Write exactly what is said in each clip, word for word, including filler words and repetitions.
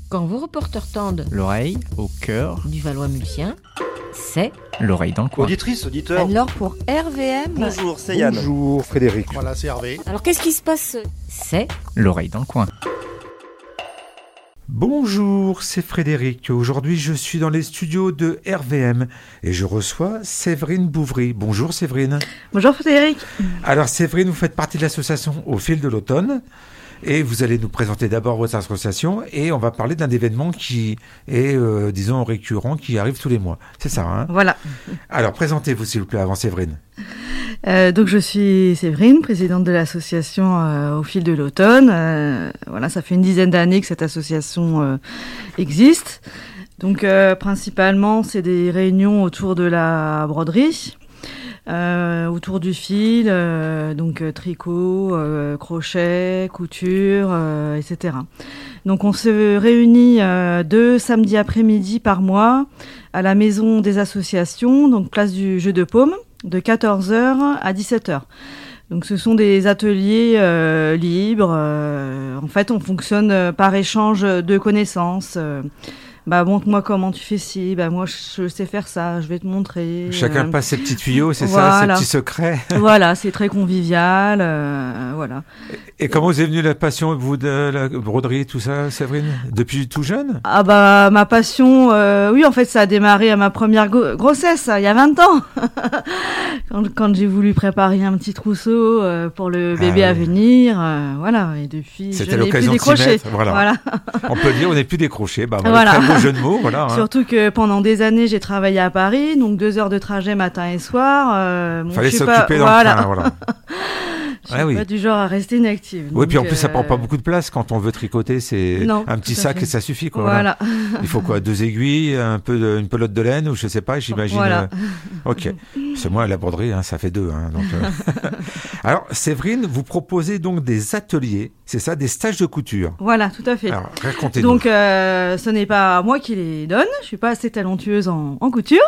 Quand vos reporters tendent l'oreille au cœur du Valois-Mulsien, c'est l'oreille dans le coin. Auditrice, auditeur. Alors pour R V M... Bonjour, c'est Yann. Bonjour Frédéric. Voilà, c'est Hervé. Alors qu'est-ce qui se passe? C'est l'oreille dans le coin. Bonjour, c'est Frédéric. Aujourd'hui, je suis dans les studios de R V M et je reçois Séverine Bouvry. Bonjour Séverine. Bonjour Frédéric. Alors Séverine, vous faites partie de l'association Au fil de l'automne et vous allez nous présenter d'abord votre association et on va parler d'un événement qui est, euh, disons, récurrent, qui arrive tous les mois. C'est ça, hein? Voilà. Alors présentez-vous s'il vous plaît avant Séverine. Euh, donc je suis Séverine, présidente de l'association euh, Au fil de l'automne. Euh, voilà, ça fait une dizaine d'années que cette association euh, existe. Donc euh, principalement, c'est des réunions autour de la broderie, euh, autour du fil, euh, donc euh, tricot, euh, crochet, couture, euh, et cetera. Donc on se réunit euh, deux samedis après-midi par mois à la maison des associations, donc place du Jeu de Paume, de quatorze heures à dix-sept heures. Donc ce sont des ateliers euh, libres. Euh, en fait, on fonctionne euh, par échange de connaissances. Euh, bah montre-moi comment tu fais ci. Bah moi je, je sais faire ça. Je vais te montrer. Chacun euh, passe ses petits tuyaux, c'est voilà. ça, ses petits secrets. Voilà, c'est très convivial. Euh, voilà. Et, et comment vous est venue la passion, vous, de la broderie, tout ça, Séverine? Depuis tout jeune? Ah bah ma passion, euh, oui en fait ça a démarré à ma première go- grossesse, ça, il y a vingt ans. quand, quand j'ai voulu préparer un petit trousseau euh, pour le bébé ah, à oui. venir, euh, voilà, et depuis C'était je n'ai plus l'occasion de s'y décroché. mettre, voilà. Voilà. On peut dire on n'est plus décroché. Bah, Voilà. Très beau jeu de mots, voilà. Hein. Surtout que pendant des années j'ai travaillé à Paris, donc deux heures de trajet matin et soir. Euh, bon, Fallait je suis s'occuper pas, dans voilà. le train, voilà. Je suis Ah oui. pas du genre à rester inactive. Oui, donc, puis en plus, ça euh, prend pas beaucoup de place quand on veut tricoter. C'est Non, un petit tout à sac fait. et ça suffit, quoi. Voilà. Il faut quoi? Deux aiguilles, un peu de, une pelote de laine ou je sais pas, j'imagine. Voilà. Euh, ok. C'est moi, la broderie, hein, ça fait deux. Hein, donc, euh... Alors, Séverine, vous proposez donc des ateliers, c'est ça, des stages de couture. Voilà, tout à fait. Alors, racontez-nous. Donc, euh, ce n'est pas moi qui les donne. Je suis pas assez talentueuse en, en couture.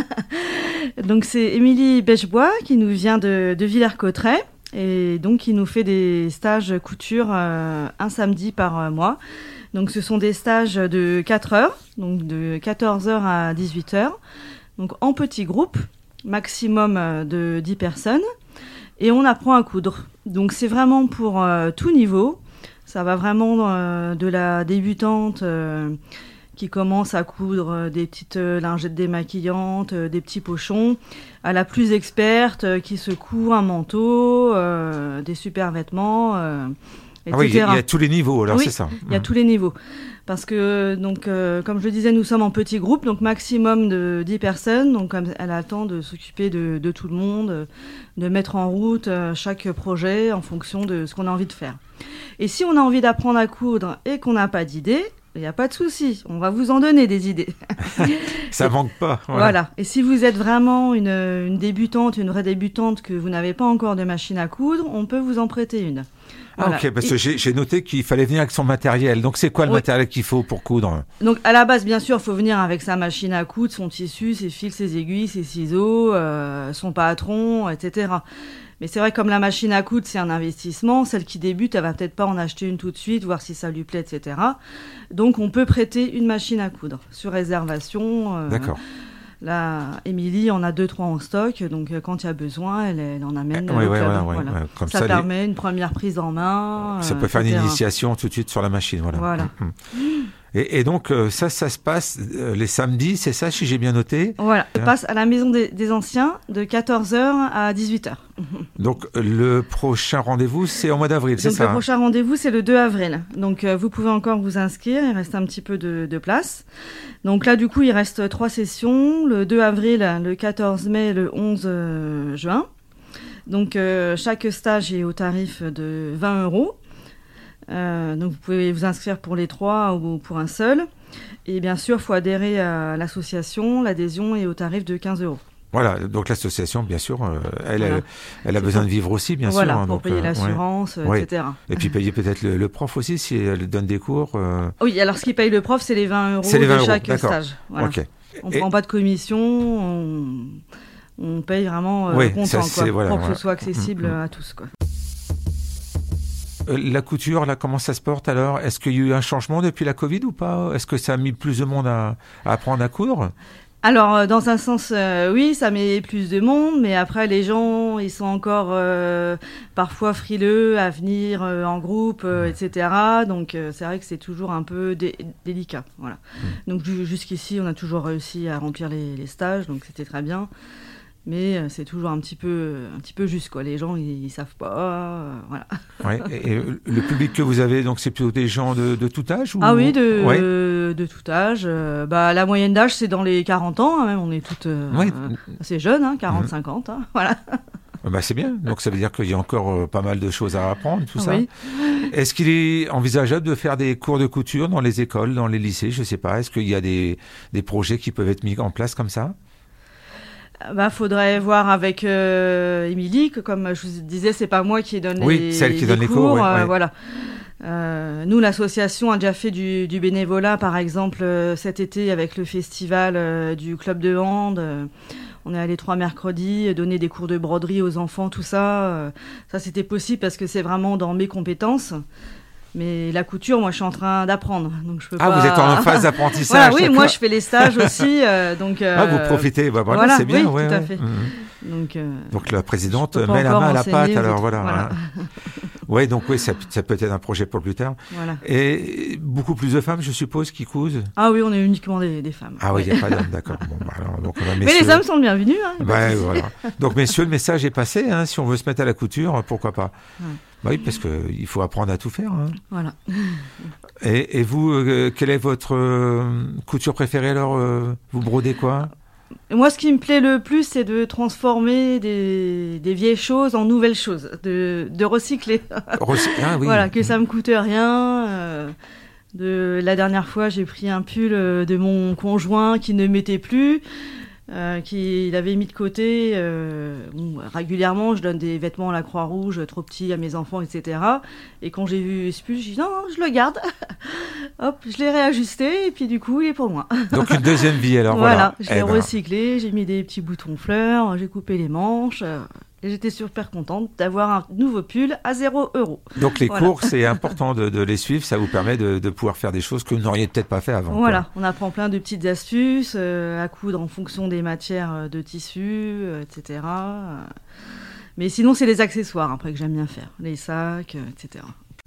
Donc, c'est Émilie Bechebois qui nous vient de, de Villers-Cotterêts et donc qui nous fait des stages couture euh, un samedi par euh, mois. Donc, ce sont des stages de quatre heures, donc de quatorze heures à dix-huit heures, donc en petits groupes, maximum euh, de dix personnes, et on apprend à coudre. Donc, c'est vraiment pour euh, tout niveau. Ça va vraiment euh, de la débutante euh, qui commence à coudre euh, des petites euh, lingettes démaquillantes, euh, des petits pochons, à la plus experte euh, qui se coud un manteau, euh, des super vêtements, euh, et cetera. Ah oui, il y, a- il y a tous les niveaux, alors Oui, c'est ça. Il y a tous les niveaux. Parce que, donc, euh, comme je le disais, nous sommes en petits groupes, donc maximum de dix personnes. Donc, comme elle a le temps de s'occuper de, de tout le monde, de mettre en route euh, chaque projet en fonction de ce qu'on a envie de faire. Et si on a envie d'apprendre à coudre et qu'on n'a pas d'idées, il n'y a pas de souci, on va vous en donner des idées. Ça manque pas. Voilà. Voilà. Et si vous êtes vraiment une, une débutante, une vraie débutante, que vous n'avez pas encore de machine à coudre, on peut vous en prêter une. Ah, Voilà. ok, parce Et- que j'ai j'ai noté qu'il fallait venir avec son matériel. Donc, c'est quoi le Oui. matériel qu'il faut pour coudre? Donc à la base, bien sûr, il faut venir avec sa machine à coudre, son tissu, ses fils, ses aiguilles, ses ciseaux, euh, son patron, et cetera. Mais c'est vrai, comme la machine à coudre, c'est un investissement. Celle qui débute, elle va peut-être pas en acheter une tout de suite, voir si ça lui plaît, et cetera. Donc on peut prêter une machine à coudre sur réservation. euh, D'accord. Là, Émilie en a deux, trois en stock, donc euh, quand il y a besoin, elle, elle en amène. Oui, au oui, club, voilà, ouais, voilà. ouais. Comme ça ça, les- permet une première prise en main. Ça euh, peut faire et une cetera. initiation tout de suite sur la machine, voilà. Voilà. Mhm. Et, et donc, euh, ça, ça se passe euh, les samedis, c'est ça, si j'ai bien noté? Voilà, Hein. on passe à la maison des, des anciens de quatorze heures à dix-huit heures. Donc, euh, le prochain rendez-vous, c'est au mois d'avril, c'est Donc ça? le hein prochain rendez-vous, c'est le deux avril. Donc euh, vous pouvez encore vous inscrire, il reste un petit peu de, de place. Donc là, du coup, il reste trois sessions, le deux avril, le quatorze mai et le onze euh, juin. Donc euh, chaque stage est au tarif de vingt euros. Euh, donc vous pouvez vous inscrire pour les trois ou pour un seul. Et bien sûr, il faut adhérer à l'association. L'adhésion est au tarif de quinze euros. Voilà, donc l'association, bien sûr, euh, elle, Voilà. elle, elle a C'est besoin pour- de vivre aussi, bien voilà, sûr. hein, pour donc, payer euh, l'assurance, ouais. Ouais. et cetera. Et puis payer peut-être le, le prof aussi, si elle donne des cours. euh, Oui, alors ce qui paye le prof, c'est les vingt euros C'est les vingt de euros, chaque d'accord. stage. Voilà. Ok. On ne Et- prend pas de commission, on, on paye vraiment euh, Oui, content, ça, quoi, c'est- voilà, pour que voilà. ce soit accessible Mhm. à tous. Quoi. euh, la couture, là, comment ça se porte alors? Est-ce qu'il y a eu un changement depuis la Covid ou pas? Est-ce que ça a mis plus de monde à, à apprendre à coudre? Alors, euh, dans un sens, euh, oui, ça met plus de monde, mais après, les gens, ils sont encore euh, parfois frileux à venir euh, en groupe, euh, et cetera. Donc, euh, c'est vrai que c'est toujours un peu dé- délicat. Voilà. Donc, ju- jusqu'ici, on a toujours réussi à remplir les, les stages, donc c'était très bien. Mais euh, c'est toujours un petit peu, un petit peu juste, quoi. Les gens, ils, ils savent pas, euh, voilà. Ouais, et, et le public que vous avez, donc, c'est plutôt des gens de, de tout âge ou... Ah oui, de, ouais. euh, de tout âge. Euh, bah, la moyenne d'âge, c'est dans les quarante ans, hein, même. On est toutes euh, Ouais. euh, assez jeunes, hein, quarante cinquante, hein, voilà. Bah, c'est bien. Donc, ça veut dire qu'il y a encore euh, pas mal de choses à apprendre, tout ça. Oui. Est-ce qu'il est envisageable de faire des cours de couture dans les écoles, dans les lycées? Je sais pas. Est-ce qu'il y a des, des projets qui peuvent être mis en place comme ça? Bah, faudrait voir avec euh, Émilie, que comme je vous disais, c'est pas moi qui donne Oui, les, celle qui les donne les cours. cours, ouais, euh, ouais. Voilà. Euh, nous, l'association a déjà fait du, du bénévolat, par exemple, euh, cet été avec le festival euh, du club de hand. Euh, on est allé trois mercredis, euh, donner des cours de broderie aux enfants, tout ça. Euh, ça, c'était possible parce que c'est vraiment dans mes compétences. Mais la couture, moi, je suis en train d'apprendre, donc je peux Ah, pas... vous êtes en phase d'apprentissage. Voilà, oui, d'accord. moi, je fais les stages aussi, euh, donc... Ah, vous euh, profitez, bah, voilà, voilà, c'est bien. oui, ouais, tout à ouais. fait. Mhm. Donc, euh, Donc la présidente je peux pas met la encore main à la enseigner pâte, aux alors autres. voilà. Voilà. Hein. Ouais, donc oui, ça, ça peut être un projet pour plus tard. voilà. Et beaucoup plus de femmes, je suppose, qui cousent. Ah oui, on est uniquement des, des femmes. Ah oui, il Ouais. n'y a pas d'hommes, d'accord. Bon, bah, alors, donc, on va, Mais messieurs... les hommes sont le bienvenu. Hein, y a pas de Ouais, souci. voilà. Donc messieurs, le message est passé. Hein, si on veut se mettre à la couture, pourquoi pas. Ouais. Bah oui, parce que il faut apprendre à tout faire. Hein. Voilà. Et, et vous, euh, quelle est votre euh, couture préférée alors euh, Vous brodez quoi? Et moi, ce qui me plaît le plus, c'est de transformer des, des vieilles choses en nouvelles choses, de, de recycler. Recy- Ah oui. Voilà, que ça me coûte rien. euh, de, la dernière fois, j'ai pris un pull euh, de mon conjoint qui ne mettait plus, euh, qu'il avait mis de côté. Euh, bon, régulièrement, je donne des vêtements à la Croix-Rouge, trop petits à mes enfants, et cetera. Et quand j'ai vu ce pull, j'ai dit non, non, je le garde. Hop, je l'ai réajusté et puis du coup, il est pour moi. Donc une deuxième vie alors. Voilà, Voilà. je Eh l'ai ben, recyclé, j'ai mis des petits boutons fleurs, j'ai coupé les manches. euh, et j'étais super contente d'avoir un nouveau pull à zéro euro. Donc les Voilà. cours, c'est important de, de les suivre, ça vous permet de, de pouvoir faire des choses que vous n'auriez peut-être pas fait avant. Voilà, on apprend plein de petites astuces euh, à coudre en fonction des matières euh, de tissu, euh, et cetera. Euh, Mais sinon, c'est les accessoires après que j'aime bien faire, les sacs, euh, et cetera.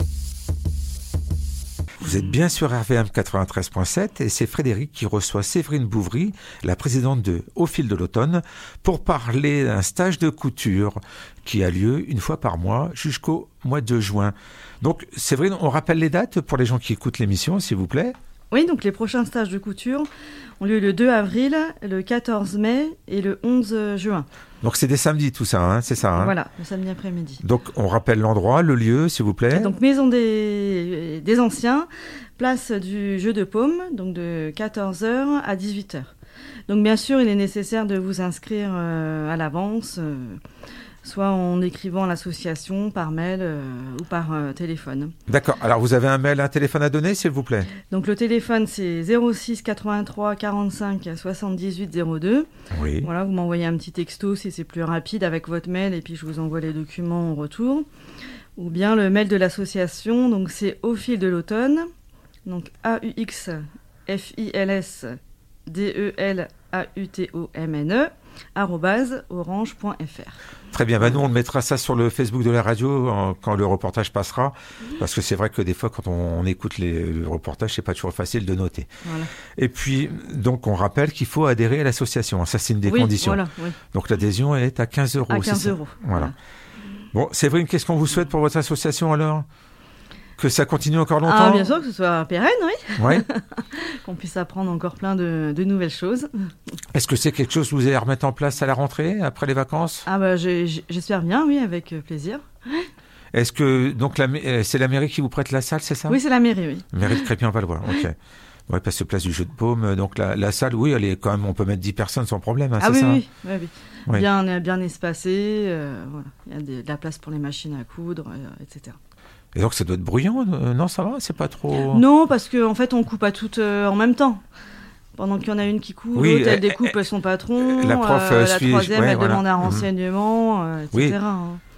Vous êtes bien sur R V M quatre-vingt-treize point sept et c'est Frédéric qui reçoit Séverine Bouvry, la présidente de Au fil de l'automne, pour parler d'un stage de couture qui a lieu une fois par mois jusqu'au mois de juin. Donc Séverine, on rappelle les dates pour les gens qui écoutent l'émission, s'il vous plaît. Oui, donc les prochains stages de couture ont lieu le deux avril, le quatorze mai et le onze juin. Donc c'est des samedis tout ça, hein, c'est ça hein. Voilà, le samedi après-midi. Donc on rappelle l'endroit, le lieu, s'il vous plaît. Donc Maison des, des Anciens, place du Jeu de Paume, donc de quatorze heures à dix-huit heures. Donc bien sûr, il est nécessaire de vous inscrire euh, à l'avance, euh, soit en écrivant à l'association par mail euh, ou par euh, téléphone. D'accord, alors vous avez un mail, un téléphone à donner, s'il vous plaît. Donc le téléphone, c'est zéro six quatre-vingt-trois quarante-cinq soixante-dix-huit zéro deux. Oui. Voilà, vous m'envoyez un petit texto si c'est plus rapide avec votre mail et puis je vous envoie les documents en retour. Ou bien le mail de l'association, donc c'est Au fil de l'automne, donc A U X F I L S D E L A U T O M N E arobase orange point f r. Très bien, bah nous on mettra ça sur le Facebook de la radio en- quand le reportage passera, parce que c'est vrai que des fois quand on, on écoute les, le reportage, c'est pas toujours facile de noter. Voilà. Et puis, donc on rappelle qu'il faut adhérer à l'association, ça c'est une des Oui, conditions. voilà, oui. Donc l'adhésion est à quinze euros. À c'est quinze ça euros. Voilà. Bon, Séverine, qu'est-ce qu'on vous souhaite pour votre association alors? Que ça continue encore longtemps? Ah, bien sûr, que ce soit pérenne, oui. Ouais. Qu'on puisse apprendre encore plein de, de nouvelles choses. Est-ce que c'est quelque chose que vous allez remettre en place à la rentrée, après les vacances? Ah bah j'ai- j'ai- j'espère bien, oui, avec euh, plaisir. Est-ce que donc la, euh, c'est la mairie qui vous prête la salle, c'est ça? Oui, c'est la mairie, oui. Mairie de Crépy-en-Valois, ok. Ouais, parce que place du Jeu de Paume, donc la, la salle, oui, elle est quand même, on peut mettre dix personnes sans problème, hein, Ah c'est oui, ça? oui, oui, oui. Oui. Bien, bien espacé, euh, voilà. Il y a des- de la place pour les machines à coudre, euh, et cetera. Et donc ça doit être bruyant, euh, non, ça va? C'est pas trop... Non, parce qu'en en fait, on coupe à toutes euh, en même temps. Pendant qu'il y en a une qui coupe, Oui, l'autre, elle euh, découpe son patron, la prof, euh, euh, la suit- troisième, ouais, elle voilà. demande un Mhm. renseignement, euh, et cetera. Oui. hein.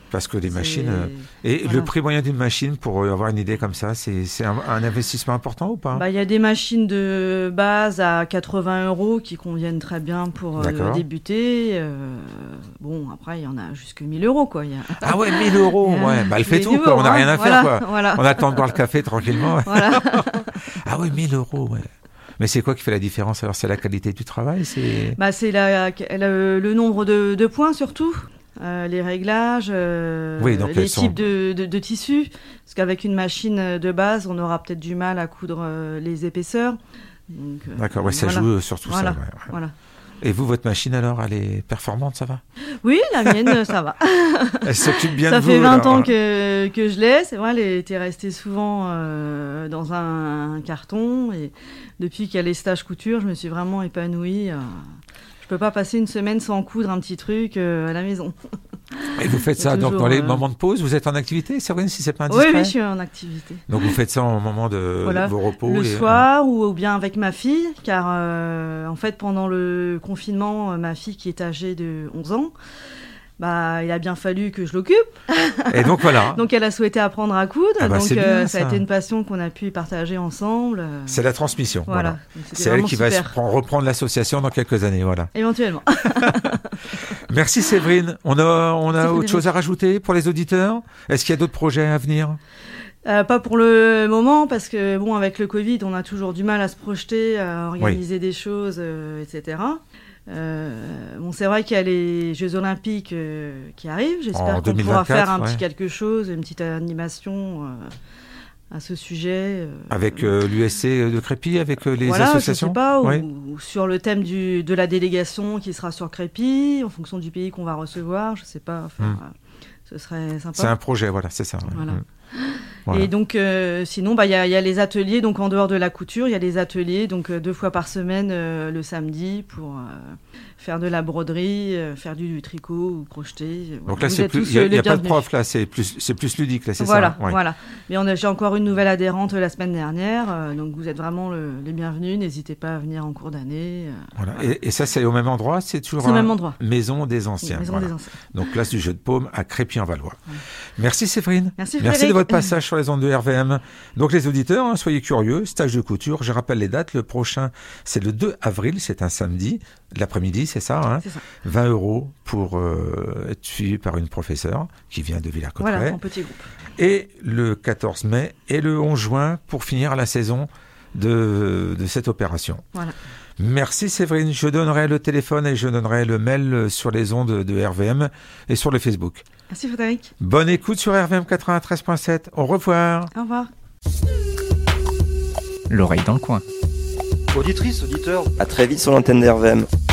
Parce que les C'est- machines... euh, Et Voilà. le prix moyen d'une machine, pour euh, avoir une idée comme ça, c'est, c'est un, un investissement important ou pas? Bah, il y a des machines de base à quatre-vingts euros qui conviennent très bien pour euh, D'accord. débuter. Euh, bon, après, il y en a jusque mille euros, quoi. Il y a... Ah ouais, mille euros, ouais. Bah, elle fait Les tout, niveaux, quoi. On n'a hein. rien à Voilà, faire, quoi. Voilà. On attend de boire le café tranquillement. Voilà. Ah ouais, mille euros, ouais. Mais c'est quoi qui fait la différence? Alors, c'est la qualité du travail, c'est... Bah, c'est la, la- le nombre de, de points surtout, euh, les réglages, euh, Oui, donc les elles sont- types de, de, de tissus. Parce qu'avec une machine de base, on aura peut-être du mal à coudre euh, les épaisseurs. Donc, euh, D'accord, ouais, ça voilà. joue sur tout Voilà. ça. ouais, ouais. Voilà. Et vous, votre machine, alors, elle est performante, ça va? Oui, la mienne, ça va. Elle s'occupe bien Ça de vous. fait vingt alors. ans que, que je l'ai. C'est vrai, elle était restée souvent euh, dans un, un carton. Et depuis qu'il y a les stages couture, je me suis vraiment épanouie. euh, Je peux pas passer une semaine sans coudre un petit truc euh, à la maison. Et vous faites C'est ça donc toujours, dans les euh, moments de pause? Vous êtes en activité, Séverine, si c'est pas Oui, indiscret? oui, je suis en activité. Donc vous faites ça au moment de Voilà, vos repos? Le et- soir ou, ou bien avec ma fille, car euh, en fait, pendant le confinement, euh, ma fille qui est âgée de onze ans, bah, il a bien fallu que je l'occupe. Et donc voilà. Donc, elle a souhaité apprendre à coudre. Ah bah, donc, c'est bien, euh, ça a ça. été une passion qu'on a pu partager ensemble. euh, C'est la transmission. Voilà. Voilà. Donc, c'était C'est elle vraiment qui va se super. prendre- reprendre l'association dans quelques années. Voilà. Éventuellement. Merci Séverine. On a, on a Merci, autre Frédéric. chose à rajouter pour les auditeurs? Est-ce qu'il y a d'autres projets à venir? Euh, pas pour le moment, parce que bon, avec le Covid, on a toujours du mal à se projeter, à organiser des choses, euh, et cetera. Euh, bon, c'est vrai qu'il y a les Jeux Olympiques euh, qui arrivent. En J'espère qu'on deux mille pourra vingt-quatre, faire un ouais. petit quelque chose, une petite animation euh, à ce sujet. euh, Avec euh, l'U S C de Crépy, avec euh, les voilà, associations? je sais pas, ou, Oui. ou sur le thème du, de la délégation qui sera sur Crépy, en fonction du pays qu'on va recevoir, je sais pas. Enfin, Hmm. euh, ce serait sympa. C'est un projet, voilà, c'est ça. ouais. Voilà. Mm. Voilà. Et donc, euh, sinon, bah, il y, a- il y a les ateliers, donc en dehors de la couture, il y a les ateliers, donc euh, deux fois par semaine euh, le samedi pour euh, faire de la broderie, euh, faire du, du tricot ou crocheter. Donc Voilà. là, Vous c'est êtes plus, tous, il n'y a, euh, il y a les pas de bienvenus. prof, là, c'est plus, c'est plus ludique, là, c'est Voilà, ça? hein, ouais. voilà. Mais on a, j'ai encore une nouvelle adhérente la semaine dernière, euh, donc vous êtes vraiment le- les bienvenus. N'hésitez pas à venir en cours d'année. euh, Voilà. voilà. Et, et ça, c'est au même endroit? C'est toujours C'est au un- même endroit. Maison des Anciens. Maison voilà. des Anciens. Donc, place du Jeu de Paume à Crépy-en-Valois. Ouais. Merci Séverine. Merci, Merci de Frédéric. votre passage sur les ondes de R V M. Donc les auditeurs, hein, soyez curieux, stage de couture, je rappelle les dates, le prochain c'est le deux avril, c'est un samedi, l'après-midi, c'est ça, hein, C'est ça. vingt euros pour euh, être suivi par une professeure qui vient de Villers-Cotterêts. Voilà, en petit groupe. Et le quatorze mai et le onze juin pour finir la saison de, de cette opération. Voilà. Merci Séverine, je donnerai le téléphone et je donnerai le mail sur les ondes de R V M et sur le Facebook. Merci, Frédéric. Bonne écoute sur R V M quatre-vingt-treize point sept. Au revoir. Au revoir. L'oreille dans le coin. Auditrice, auditeur, à très vite sur l'antenne d'R V M.